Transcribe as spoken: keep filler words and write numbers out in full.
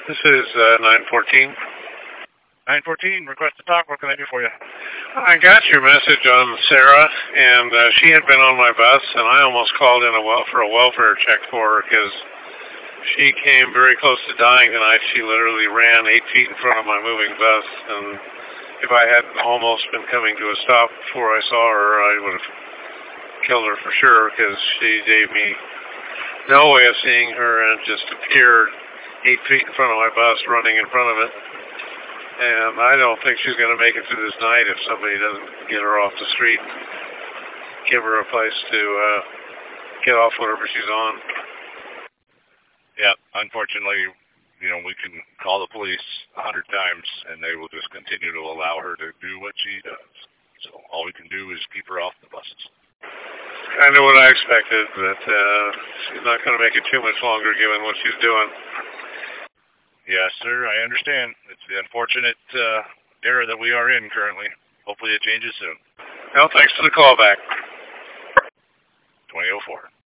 This is uh, nine fourteen. nine fourteen, request to talk. What can I do for you? I got your message on Sarah, and uh, she had been on my bus, and I almost called in a wel- for a welfare check for her because she came very close to dying tonight. She literally ran eight feet in front of my moving bus, and if I hadn't almost been coming to a stop before I saw her, I would have killed her for sure because she gave me no way of seeing her and just appeared eight feet in front of my bus running in front of it. And I don't think she's going to make it through this night if somebody doesn't get her off the street, give her a place to uh, get off whatever she's on. Yeah, unfortunately, you know, we can call the police a hundred times, and they will just continue to allow her to do what she does. So all we can do is keep her off the buses. Kind of what I expected, but uh, she's not going to make it too much longer given what she's doing. Yes, sir, I understand. It's the unfortunate uh, era that we are in currently. Hopefully it changes soon. Well, thanks for the call back. twenty oh four.